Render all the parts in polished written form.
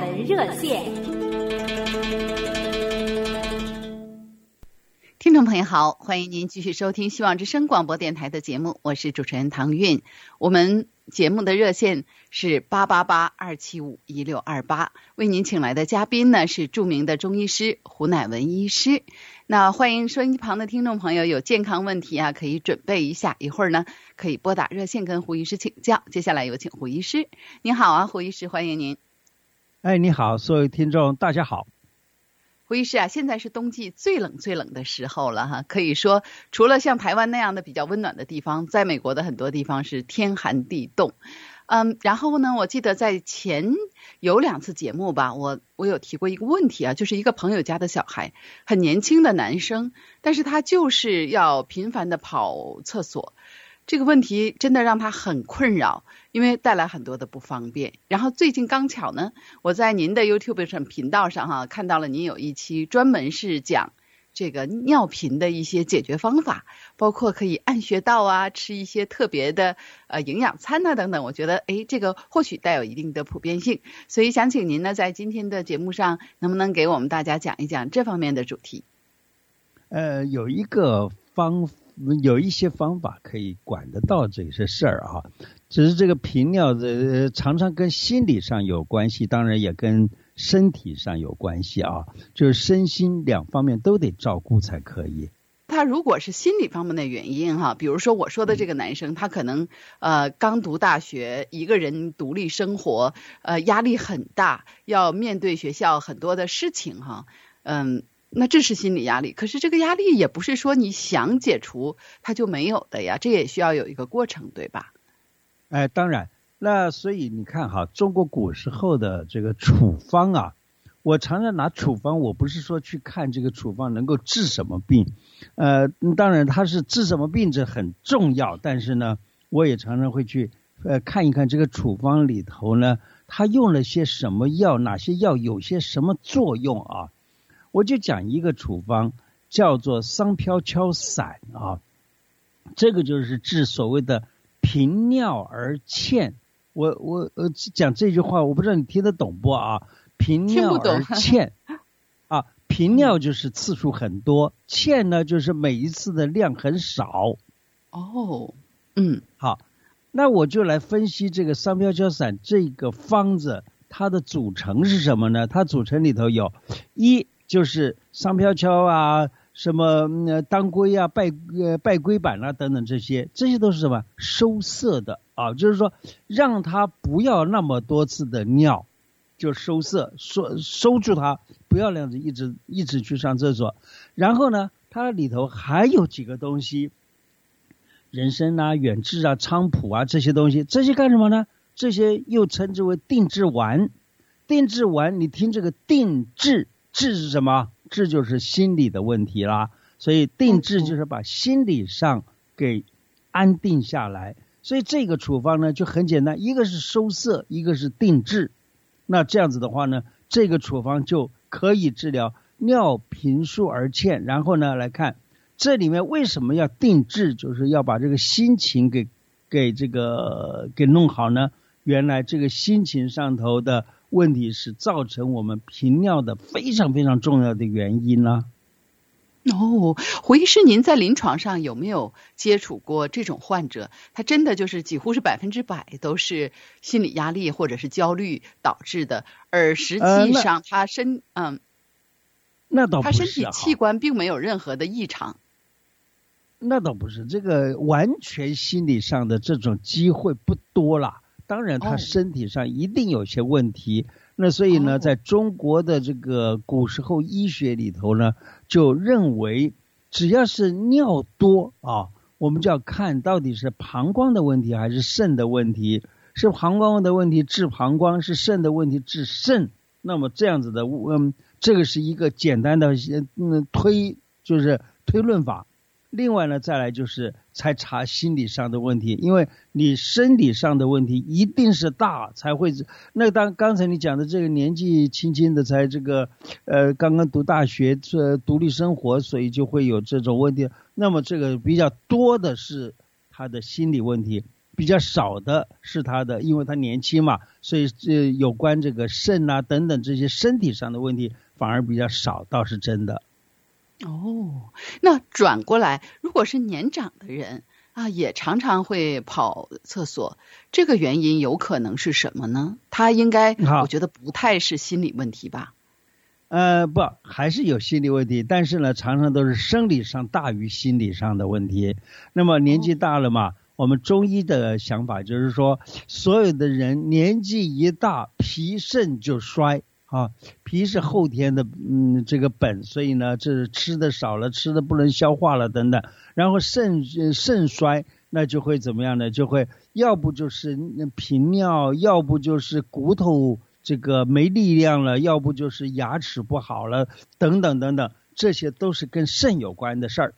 闻热线。 听众朋友好，欢迎您继续收听希望之声广播电台的节目，我是主持人唐韵。我们节目的热线是888-275-1628，为您请来的嘉宾呢是著名的中医师胡乃文医师。那欢迎收音机旁的听众朋友有健康问题可以准备一下，一会儿呢可以拨打热线跟胡医师请教。接下来有请胡医师。您好胡医师，欢迎您。 你好，所有听众大家好。 胡医师现在是冬季最冷的时候了可以说除了像台湾那样的比较温暖的地方，在美国的很多地方是天寒地冻。然后呢，我记得在前有2次节目吧，我有提过一个问题就是一个朋友家的小孩，很年轻的男生，但是他就是要频繁的跑厕所。这个问题真的让他很困扰，因为带来很多的不方便。然后最近刚巧呢，我在您的 YouTube 上频道上看到了您有一期专门是讲这个尿频的一些解决方法，包括可以按穴道吃一些特别的营养餐等等。我觉得这个或许带有一定的普遍性，所以想请您呢在今天的节目上能不能给我们大家讲一讲这方面的主题。 有一些方法可以管得到这些事儿只是这个频尿的常常跟心理上有关系，当然也跟身体上有关系就是身心两方面都得照顾才可以。 他如果是心理方面的原因比如说我说的这个男生，他可能刚读大学，一个人独立生活，压力很大，要面对学校很多的事情那这是心理压力。可是这个压力也不是说你想解除它就没有的呀，这也需要有一个过程，对吧？ 当然。那所以你看中国古时候的这个处方我常常拿处方，我不是说去看这个处方能够治什么病，当然它是治什么病这很重要，但是呢我也常常会去看一看这个处方里头呢它用了些什么药，哪些药有些什么作用我就讲一个处方叫做桑飘跷散这个就是治所谓的频尿而欠。我讲这句话我不知道你听得懂不频尿而欠频尿就是次数很多，欠呢就是每一次的量很少。好，那我就来分析这个桑飘跷散这个方子它的组成是什么呢？它组成里头有一就是桑飘跷什么当归拜龟板等等，这些都是什么收涩的就是说让它不要那么多次的尿，就收涩，收住它，不要那样子一直去上厕所。然后呢它里头还有几个东西，人参远志菖蒲这些东西，这些干什么呢？这些又称之为定志丸。定志丸你听这个定志，志是什么？志就是心理的问题啦，所以定志就是把心理上给安定下来。所以这个处方呢就很简单，一个是收涩，一个是定志。那这样子的话呢，这个处方就可以治疗尿频数而欠。然后呢来看这里面为什么要定志，就是要把这个心情给弄好呢？原来这个心情上头的问题是造成我们频尿的非常非常重要的原因胡医师，您在临床上有没有接触过这种患者？他真的就是几乎是100%都是心理压力或者是焦虑导致的，而实际上他那倒不是他身体器官并没有任何的异常。 那倒不是，这个完全心理上的这种机会不多啦。当然他身体上一定有些问题，那所以呢在中国的这个古时候医学里头呢就认为只要是尿多我们就要看到底是膀胱的问题还是肾的问题，是膀胱的问题治膀胱，是肾的问题治肾。那么这样子的这个是一个简单的推论法。另外呢再来就是才查心理上的问题，因为你生理上的问题一定是大才会。那刚才你讲的这个年纪轻轻的才刚刚读大学独立生活，所以就会有这种问题。那么这个比较多的是他的心理问题。 比较少的是他的，因为他年轻嘛，所以有关这个肾啊等等这些身体上的问题反而比较少，倒是真的。 哦，那转过来，如果是年长的人啊，也常常会跑厕所，这个原因有可能是什么呢？他应该，我觉得不太是心理问题吧？ 不，还是有心理问题，但是呢，常常都是生理上大于心理上的问题。那么年纪大了嘛，我们中医的想法就是说，所有的人年纪一大，脾肾就衰啊。脾是后天的这个本，所以呢，这吃的少了，吃的不能消化了等等。然后肾衰，那就会怎么样呢？就会要不就是频尿，要不就是骨头这个没力量了，要不就是牙齿不好了，等等等等，这些都是跟肾有关的事儿。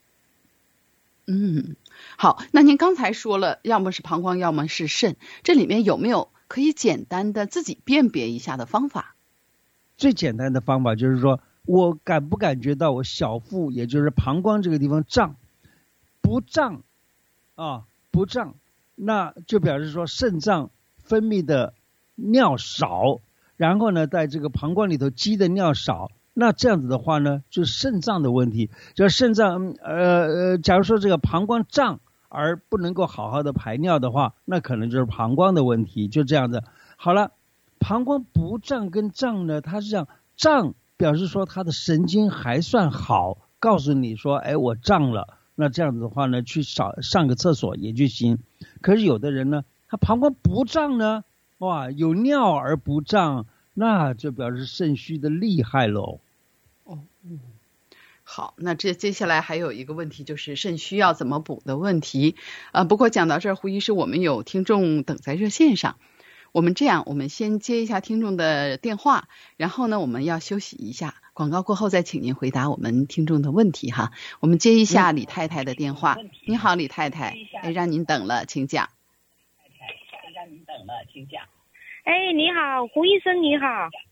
好，那您刚才说了，要么是膀胱，要么是肾，这里面有没有可以简单的自己辨别一下的方法？ 最简单的方法就是说，我感不感觉到我小腹，也就是膀胱这个地方胀？不胀啊，不胀，那就表示说肾脏分泌的尿少，然后呢，在这个膀胱里头积的尿少，那这样子的话呢，就是肾脏的问题。就肾脏假如说这个膀胱胀而不能够好好的排尿的话，那可能就是膀胱的问题，就这样子。好了，膀胱不胀跟胀呢，它是这样，胀表示说它的神经还算好，告诉你说，哎，我胀了，那这样子的话呢，去上个厕所也就行。可是有的人呢，他膀胱不胀呢，哇，有尿而不胀，那就表示肾虚的厉害喽。 好，那接下来还有一个问题，就是肾虚要怎么补的问题。不过讲到这儿，胡医师，我们有听众等在热线上，我们这样，我们先接一下听众的电话，然后呢，我们要休息一下，广告过后再请您回答我们听众的问题哈。我们接一下李太太的电话。你好，李太太，让您等了，请讲。 哎，你好，胡医生，你好。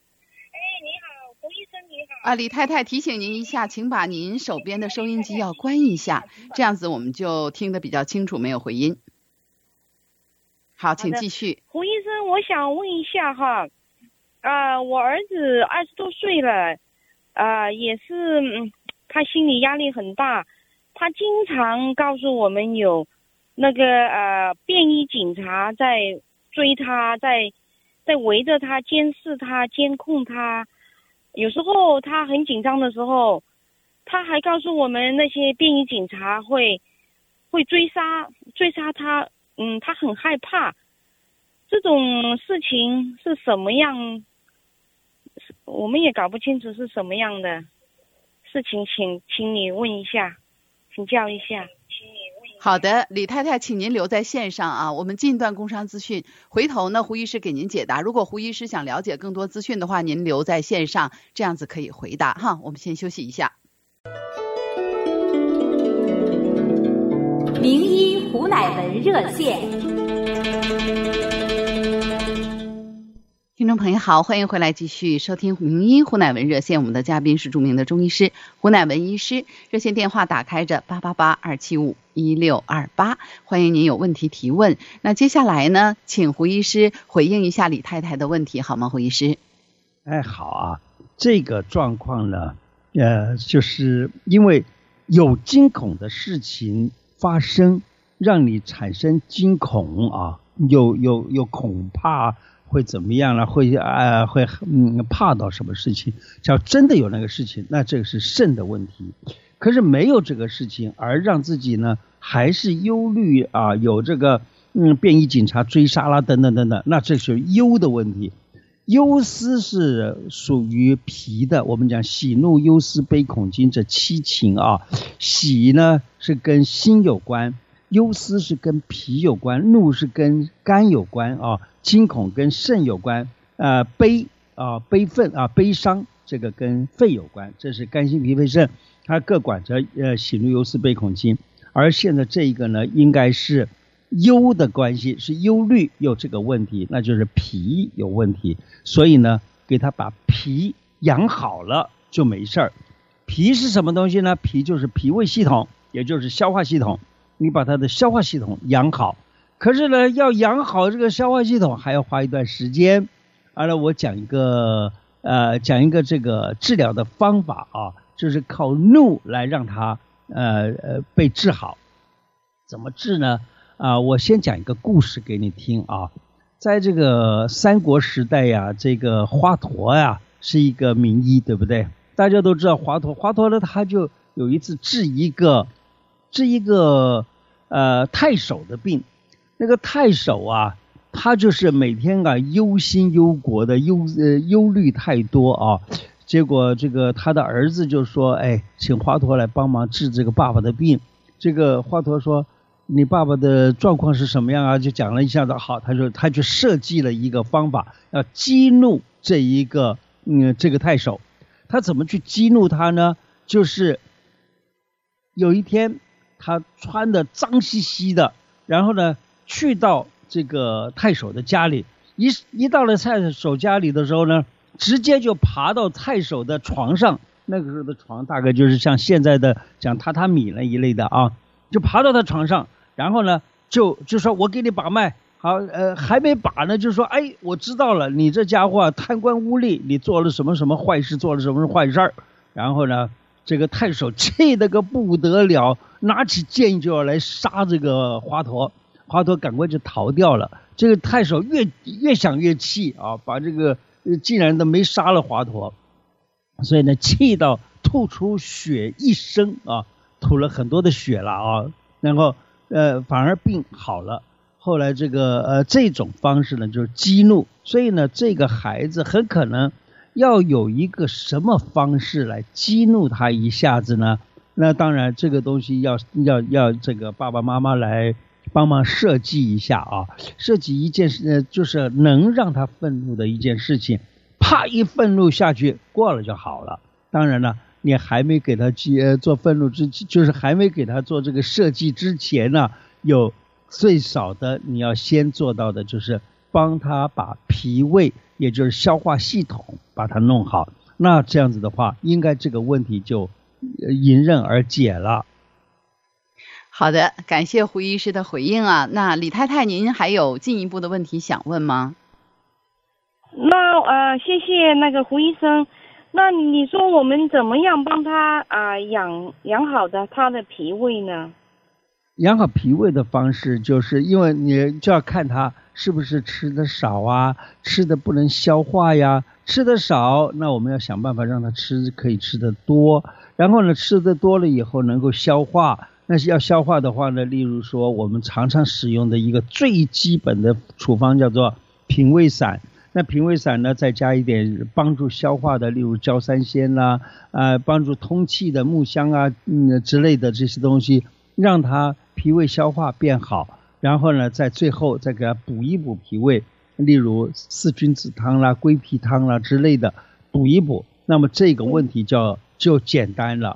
李太太，提醒您一下，请把您手边的收音机要关一下，这样子我们就听得比较清楚，没有回音。好，请继续。 胡医生，我想问一下哈，我儿子20多岁了，也是他心理压力很大，他经常告诉我们有那个便衣警察在追他，在围着他，监视他，监控他。有时候他很紧张的时候，他还告诉我们那些便衣警察会追杀他，他很害怕。这种事情是什么样，我们也搞不清楚是什么样的事情，请你问一下，请教一下。 好的，李太太，请您留在线上啊，我们进一段工商资讯，回头呢胡医师给您解答。如果胡医师想了解更多资讯的话，您留在线上，这样子可以回答哈。我们先休息一下。 名医胡乃文热线。 听众朋友好，欢迎回来继续收听名医胡乃文热线，我们的嘉宾是著名的中医师胡乃文医师，热线电话打开着888-275-1628，欢迎您有问题提问。那接下来呢，请胡医师回应一下李太太的问题好吗？胡医师。 好啊，这个状况呢，就是因为有惊恐的事情发生，让你产生惊恐啊，有恐怕会怎么样了？会怕到什么事情？只要真的有那个事情，那这个是肾的问题。可是没有这个事情，而让自己呢还是忧虑啊，有这个便衣警察追杀啦，等等等等，那这是忧的问题。忧思是属于脾的，我们讲喜怒忧思悲恐惊这7情啊。喜呢是跟心有关，忧思是跟脾有关，怒是跟肝有关啊，惊恐跟肾有关，悲愤悲伤这个跟肺有关，这是肝心脾肺肾，它各管着喜怒忧思悲恐惊。而现在这一个呢，应该是忧的关系，是忧虑有这个问题，那就是脾有问题，所以呢，给他把脾养好了就没事儿。脾是什么东西呢？脾就是脾胃系统，也就是消化系统。你把他的消化系统养好， 可是呢，要养好这个消化系统还要花一段时间。完了，我讲一个这个治疗的方法啊，就是靠怒来让它被治好。怎么治呢？我先讲一个故事给你听啊。在这个三国时代呀，这个华佗呀是一个名医，对不对？大家都知道华佗呢，他就有一次治一个太守的病。那个太守啊，他就是每天忧心忧国的，忧虑太多啊。结果这个他的儿子就说，请华佗来帮忙治这个爸爸的病。这个华佗说，你爸爸的状况是什么样啊？就讲了一下子。好，他就设计了一个方法，要激怒这个太守。他怎么去激怒他呢？就是有一天他穿的脏兮兮的，然后呢去到这个太守的家里，一到了太守家里的时候呢，直接就爬到太守的床上。那个时候的床大概就是像现在的讲榻榻米那一类的啊，就爬到他床上，然后呢就说我给你把脉。好，还没把呢，就说我知道了，你这家伙贪官污吏，你做了什么什么坏事，做了什么坏事儿。然后呢，这个太守气得个不得了，拿起剑就要来杀这个华佗。华佗赶快就逃掉了。这个太守越想越气啊，把这个竟然都没杀了华佗，所以呢气到吐出血一身啊，吐了很多的血了啊，然后反而病好了。后来这种方式呢就是激怒，所以呢这个孩子很可能要有一个什么方式来激怒他一下子呢？那当然这个东西要这个爸爸妈妈来帮忙设计一下啊，设计一件事，就是能让他愤怒的一件事情，啪一愤怒下去过了就好了。当然了，你还没给他做愤怒就是还没给他做这个设计之前呢，有最少的你要先做到的就是帮他把脾胃，也就是消化系统把它弄好。那这样子的话，应该这个问题就迎刃而解了。 好的，感谢胡医师的回应啊。那李太太，您还有进一步的问题想问吗？ 那谢谢那个胡医生。那你说我们怎么样帮他养好的他的脾胃呢？ 养好脾胃的方式就是因为你就要看他是不是吃的少啊，吃的不能消化呀。吃的少，那我们要想办法让他可以吃的多，然后呢吃的多了以后能够消化。那是要消化的话呢，例如说我们常常使用的一个最基本的处方叫做平胃散。那平胃散呢再加一点帮助消化的，例如焦三仙啦，帮助通气的木香啊之类的这些东西，让它脾胃消化变好。然后呢在最后再给它补一补脾胃，例如四君子汤啦、归脾汤啦之类的补一补，那么这个问题就简单了。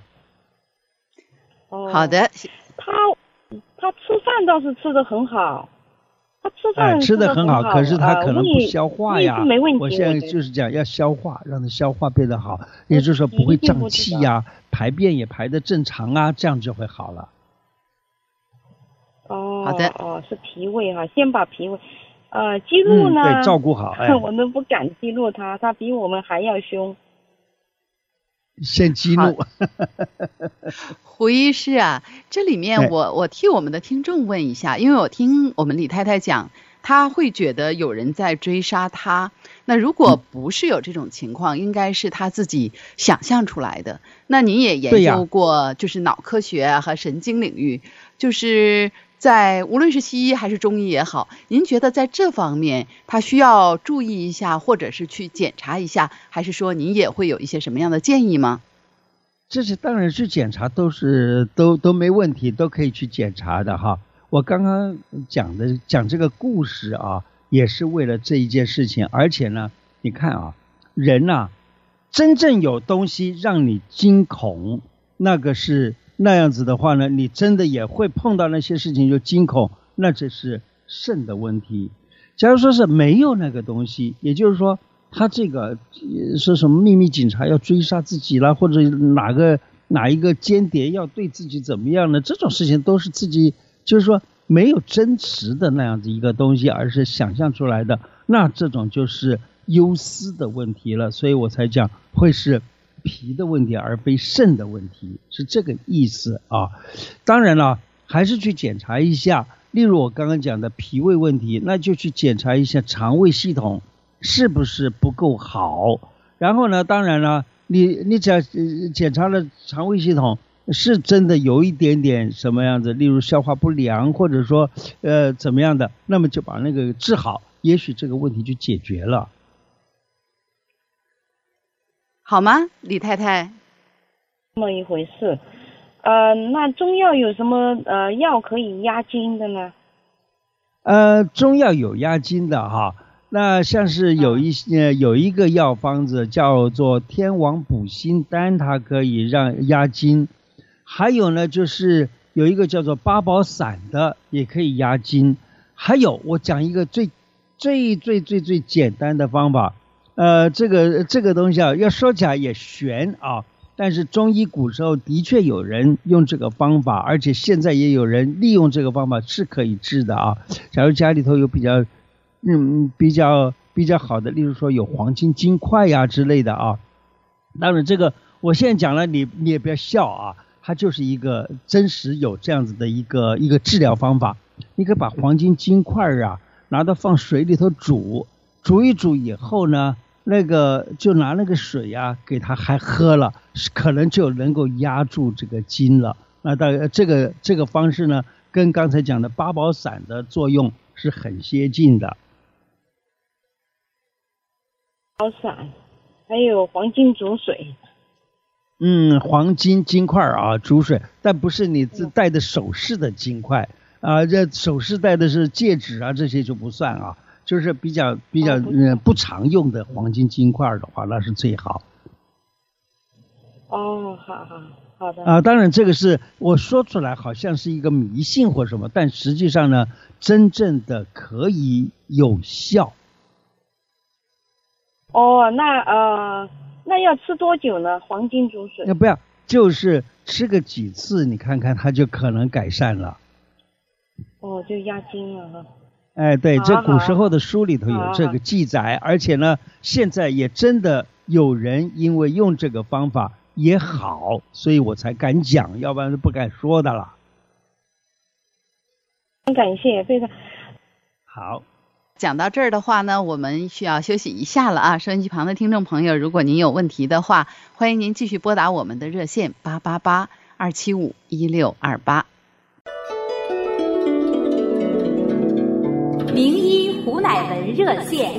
好的。 他吃饭倒是吃得很好，他吃饭吃得很好，可是他可能不消化呀。 没问题。 我现在就是讲要消化，让他消化变得好，也就是说不会胀气呀，排便也排得正常啊，这样就会好了。 好的。 是脾胃哈，先把脾胃激怒呢， 对，照顾好。 我们不敢激怒他，他比我们还要凶。 先激怒。 胡医师啊，这里面我替我们的听众问一下，因为我听我们李太太讲，她会觉得有人在追杀她。那如果不是有这种情况，应该是她自己想象出来的。那您也研究过就是脑科学和神经领域，就是在无论是西医还是中医也好，您觉得在这方面他需要注意一下，或者是去检查一下，还是说您也会有一些什么样的建议吗？ 这是当然去检查都没问题，都可以去检查的哈。我刚刚讲这个故事啊，也是为了这一件事情。而且呢，你看啊，人啊，真正有东西让你惊恐，那个是那样子的话呢，你真的也会碰到那些事情就惊恐，那这是肾的问题。假如说是没有那个东西，也就是说他这个说什么秘密警察要追杀自己啦，或者哪一个间谍要对自己怎么样呢？这种事情都是自己，就是说没有真实的那样子一个东西，而是想象出来的，那这种就是忧思的问题了。所以我才讲会是脾的问题而非肾的问题，是这个意思啊。当然了，还是去检查一下，例如我刚刚讲的脾胃问题，那就去检查一下肠胃系统是不是不够好。然后呢，当然了，你只要检查了肠胃系统是真的有一点点什么样子，例如消化不良，或者说怎么样的，那么就把那个治好，也许这个问题就解决了。 好吗，李太太？ 这么一回事。那中药有什么药可以压惊的呢？ 中药有压惊的哈。那像是有一个药方子叫做天王补心丹，它可以让压惊。还有呢，就是有一个叫做八宝散的，也可以压惊。还有我讲一个最简单的方法，这个东西啊，要说起来也玄啊，但是中医古时候的确有人用这个方法，而且现在也有人利用这个方法是可以治的啊。假如家里头有比较好的，例如说有黄金金块呀之类的啊。当然这个我现在讲了，你也不要笑啊，它就是一个真实有这样子的一个治疗方法。你可以把黄金金块啊拿到放水里头煮一煮以后呢，就拿那个水啊给它还喝了，可能就能够压住这个筋了。那当然这个方式呢，跟刚才讲的八宝散的作用是很接近的。 八宝散还有黄金煮水。 黄金金块啊，煮水，但不是你戴的首饰的金块啊，这首饰戴的是戒指啊，这些就不算啊，就是比较不常用的黄金金块的话，那是最好。 好的啊，当然这个是我说出来好像是一个迷信或什么，但实际上呢，真正的可以有效。 那要吃多久呢？黄金煮水？ 不要，就是吃个几次，你看看它就可能改善了。 就压惊了哈。对，这古时候的书里头有这个记载，而且呢，现在也真的有人因为用这个方法也好，所以我才敢讲，要不然是不敢说的了。 很感谢，非常好。 讲到这儿的话呢，我们需要休息一下了啊！收音机旁的听众朋友，如果您有问题的话，欢迎您继续拨打我们的热线888-275-1628。 名医胡乃文热线。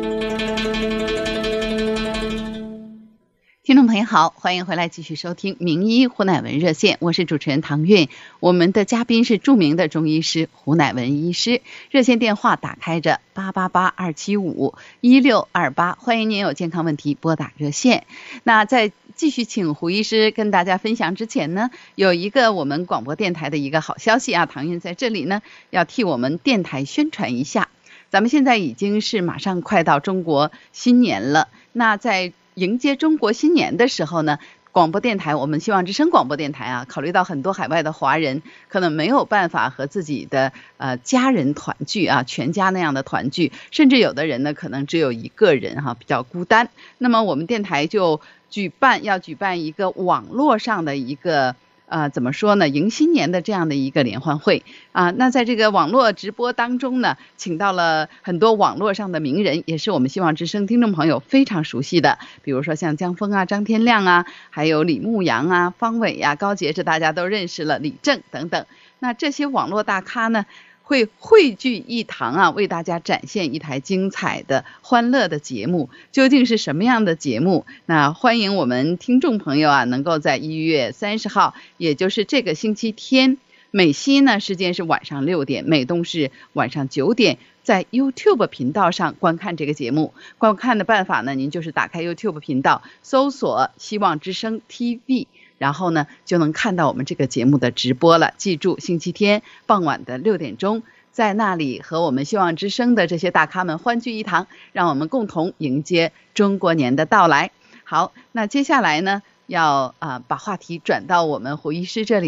听众朋友好，欢迎回来继续收听名医胡乃文热线，我是主持人唐韵，我们的嘉宾是著名的中医师胡乃文医师，热线电话打开着888-275-1628，欢迎您有健康问题拨打热线。那在继续请胡医师跟大家分享之前呢，有一个我们广播电台的一个好消息啊，唐韵在这里呢要替我们电台宣传一下，咱们现在已经是马上快到中国新年了，那在迎接中国新年的时候呢，广播电台，我们希望之声广播电台啊，考虑到很多海外的华人可能没有办法和自己的家人团聚啊，全家那样的团聚，甚至有的人呢可能只有一个人哈，比较孤单。那么我们电台就要举办一个网络上的一个怎么说呢，迎新年的这样的一个联欢会啊。那在这个网络直播当中呢，请到了很多网络上的名人，也是我们希望之声听众朋友非常熟悉的，比如说像江峰啊、张天亮啊，还有李牧阳啊、方伟啊、高杰，这大家都认识了，李正等等。那这些网络大咖呢，会汇聚一堂啊，为大家展现一台精彩的欢乐的节目。究竟是什么样的节目？那欢迎我们听众朋友啊，能够在1月30号，也就是这个星期天，美西呢时间是晚上6点，美东是晚上9点，在 YouTube 频道上观看这个节目。观看的办法呢，您就是打开 YouTube 频道，搜索希望之声 TV，然后呢就能看到我们这个节目的直播了。记住，星期天傍晚的6点钟，在那里和我们希望之声的这些大咖们欢聚一堂，让我们共同迎接中国年的到来。好，那接下来呢要把话题转到我们胡医师这里了。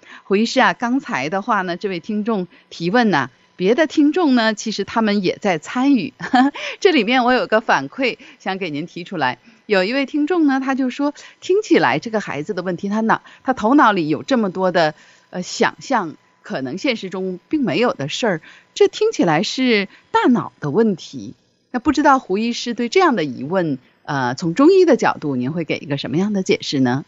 胡医师啊，刚才的话呢，这位听众提问呢，别的听众呢，其实他们也在参与。这里面我有个反馈想给您提出来。有一位听众呢，他就说，听起来这个孩子的问题，他头脑里有这么多的想象，可能现实中并没有的事儿，这听起来是大脑的问题。那不知道胡医师对这样的疑问，从中医的角度，您会给一个什么样的解释呢？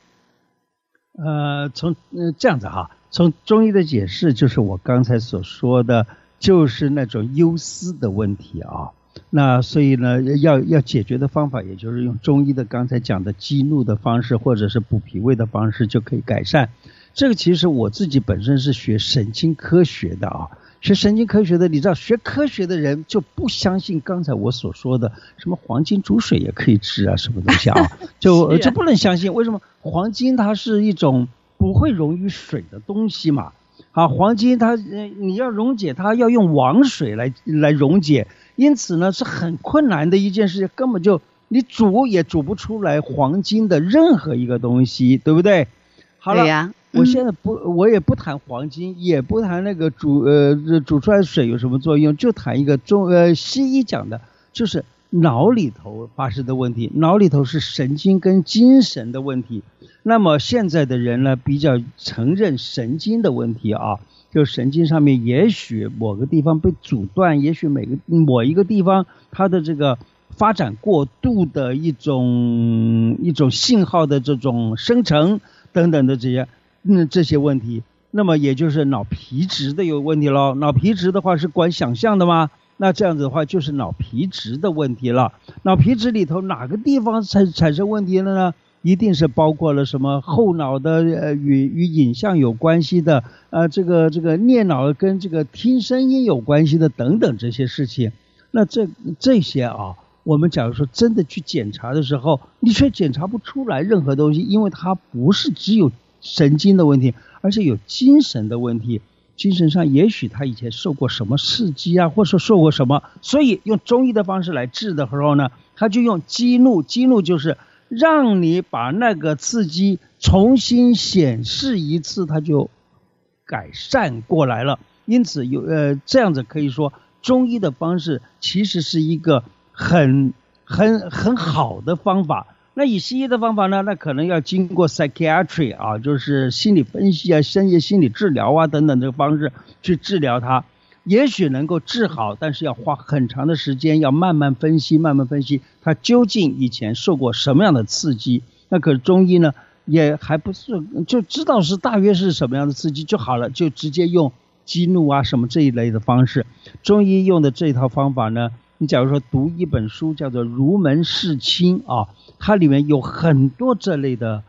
这样子哈，从中医的解释，就是我刚才所说的，就是那种忧思的问题啊。那所以呢，要解决的方法，也就是用中医的刚才讲的激怒的方式，或者是补脾胃的方式，就可以改善。这个其实我自己本身是学神经科学的啊，学神经科学的，你知道，学科学的人就不相信刚才我所说的什么黄金煮水也可以治啊，什么东西啊，就不能相信。为什么？黄金它是一种不会溶于水的东西嘛。啊，黄金它你要溶解它要用王水来溶解，因此呢是很困难的一件事，根本就你煮也煮不出来黄金的任何一个东西，对不对？好了，对呀，我现在我也不谈黄金，也不谈那个煮出来的水有什么作用，就谈一个西医讲的，就是脑里头发生的问题，脑里头是神经跟精神的问题。那么现在的人呢，比较承认神经的问题啊，就神经上面也许某个地方被阻断，也许某一个地方它的这个发展过度的一种信号的这种生成等等的这些问题，那么也就是脑皮质的有问题了。脑皮质的话是管想象的吗？那这样子的话就是脑皮质的问题了。脑皮质里头哪个地方产生问题了呢？一定是包括了什么后脑的与影像有关系的，这个颞脑跟这个听声音有关系的等等这些事情。那这些啊，我们假如说真的去检查的时候，你却检查不出来任何东西，因为它不是只有神经的问题，而且有精神的问题。精神上也许他以前受过什么刺激啊，或者受过什么，所以用中医的方式来治的时候呢，他就用激怒就是让你把那个刺激重新显示一次，它就改善过来了。因此这样子可以说中医的方式其实是一个很好的方法。那以西医的方法呢，那可能要经过 psychiatry 啊，就是心理分析啊、深夜心理治疗啊等等这个方式去治疗它，也许能够治好，但是要花很长的时间，要慢慢分析它究竟以前受过什么样的刺激。那可是中医呢也还不是就知道是大约是什么样的刺激就好了，就直接用激怒啊什么这一类的方式。中医用的这一套方法呢，你假如说读一本书叫做《儒门释亲》啊，它里面有很多这类的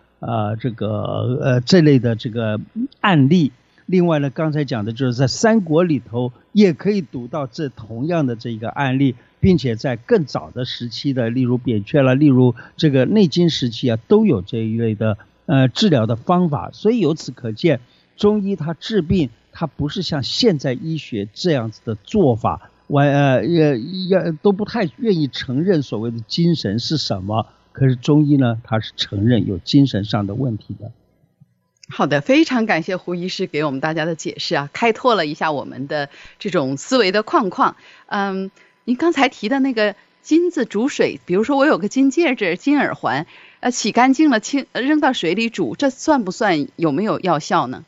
这个案例。另外呢，刚才讲的就是在三国里头也可以读到这同样的这个案例，并且在更早的时期的，例如扁鹊了，例如这个内经时期啊，都有这一类的治疗的方法。所以由此可见，中医它治病，它不是像现在医学这样子的做法，都不太愿意承认所谓的精神是什么。可是中医呢，它是承认有精神上的问题的。 好的，非常感谢胡医师给我们大家的解释啊，开拓了一下我们的这种思维的框框。您刚才提的那个金子煮水，比如说我有个金戒指、金耳环，洗干净了扔到水里煮，这算不算有没有药效呢？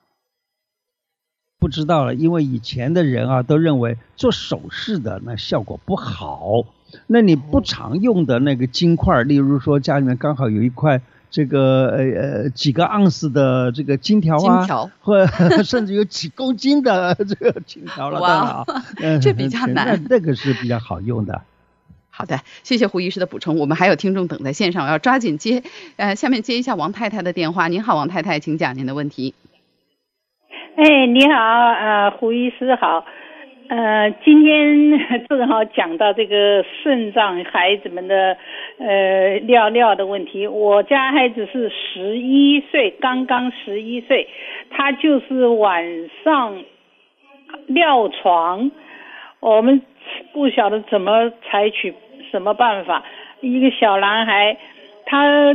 不知道了，因为以前的人啊都认为做首饰的那效果不好。那你不常用的那个金块，例如说家里面刚好有一块这个几个盎司的这个金条啊，或甚至有几公斤的这个金条了， 哇，这比较难。 那个是比较好用的。 好的，谢谢胡医师的补充。我们还有听众等在线上，我要抓紧接。下面接一下王太太的电话。您好，王太太，请讲您的问题。 你好，胡医师好。今天正好讲到这个肾脏孩子们的尿的问题。我家孩子是11岁，刚刚11岁，他就是晚上尿床，我们不晓得怎么采取什么办法。一个小男孩，他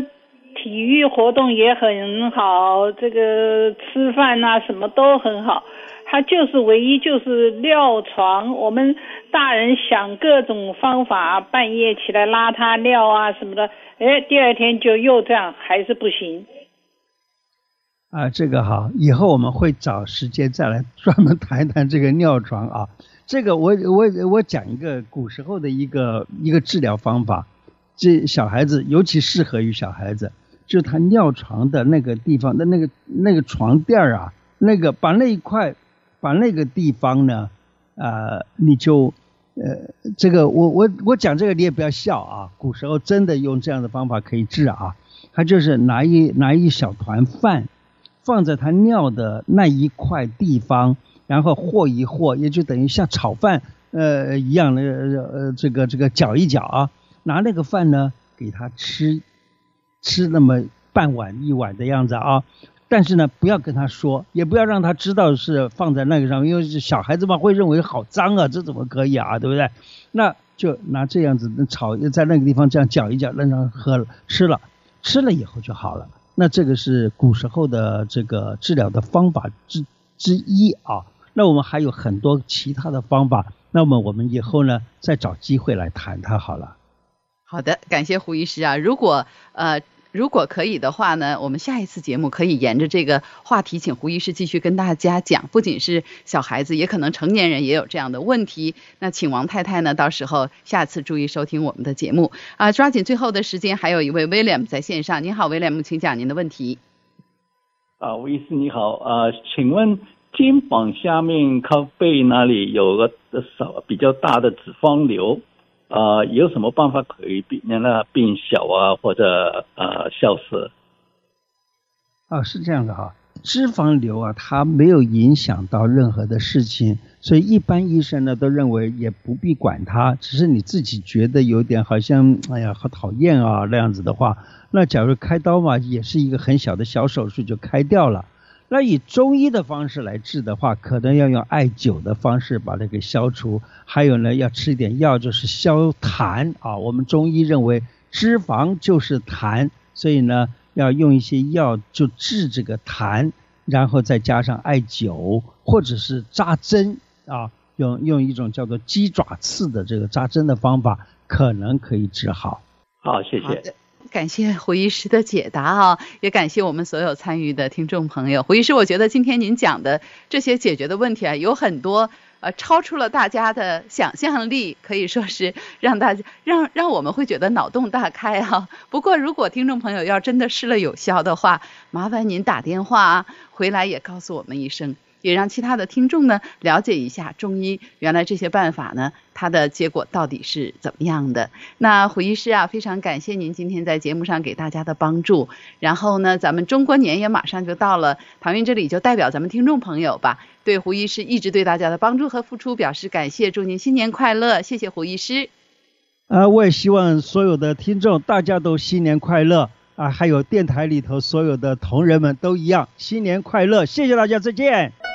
体育活动也很好，这个吃饭啊什么都很好，他就是唯一就是尿床，我们大人想各种方法，半夜起来拉他尿啊什么的，第二天就又这样，还是不行。 这个好，以后我们会找时间再来专门谈谈这个尿床啊。这个我讲一个古时候的一个治疗方法，这小孩子尤其适合于小孩子，就是他尿床的那个地方的那个床垫啊，把那个地方呢，你就这个我讲这个你也不要笑啊，古时候真的用这样的方法可以治啊。他就是拿一小团饭放在他尿的那一块地方，然后和一和，也就等于像炒饭一样的这个搅一搅啊，拿那个饭呢给他吃那么半碗一碗的样子啊。但是呢，不要跟他说，也不要让他知道是放在那个上面，因为小孩子嘛会认为好脏啊，这怎么可以啊，对不对？那就拿这样子炒，在那个地方这样搅一搅，让他喝了吃了以后就好了。那这个是古时候的这个治疗的方法之一啊。那我们还有很多其他的方法，那么我们以后呢再找机会来谈它好了。 好的，感谢胡医师啊。如果可以的话呢，我们下一次节目可以沿着这个话题，请胡医师继续跟大家讲，不仅是小孩子，也可能成年人也有这样的问题。那请王太太呢，到时候下次注意收听我们的节目啊。抓紧最后的时间，还有一位 William 在线上。您好 William， 请讲您的问题。 吴医师你好，请问肩膀下面靠背那里有个比较大的脂肪瘤，有什么办法可以让它变小啊，或者消失？ 是这样的哈，脂肪瘤啊，它没有影响到任何的事情，所以一般医生呢都认为也不必管它，只是你自己觉得有点好像好讨厌啊那样子的话，那假如开刀嘛，也是一个很小的小手术就开掉了。那以中医的方式来治的话，可能要用艾灸的方式把它给消除，还有呢要吃一点药，就是消痰啊。我们中医认为脂肪就是痰，所以呢要用一些药就治这个痰，然后再加上艾灸或者是扎针啊，用一种叫做鸡爪刺的这个扎针的方法，可能可以治好。 好，谢谢。 感谢胡医师的解答啊，也感谢我们所有参与的听众朋友。胡医师，我觉得今天您讲的这些解决的问题啊，有很多超出了大家的想象力，可以说是让我们会觉得脑洞大开啊。不过如果听众朋友要真的试了有效的话，麻烦您打电话回来也告诉我们一声，也让其他的听众呢了解一下中医原来这些办法呢它的结果到底是怎么样的。那胡医师啊，非常感谢您今天在节目上给大家的帮助。然后呢，咱们中国年也马上就到了，唐云这里就代表咱们听众朋友吧，对胡医师一直对大家的帮助和付出表示感谢，祝您新年快乐。谢谢胡医师。 我也希望所有的听众大家都新年快乐还有电台里头所有的同仁们都一样，新年快乐，谢谢大家，再见。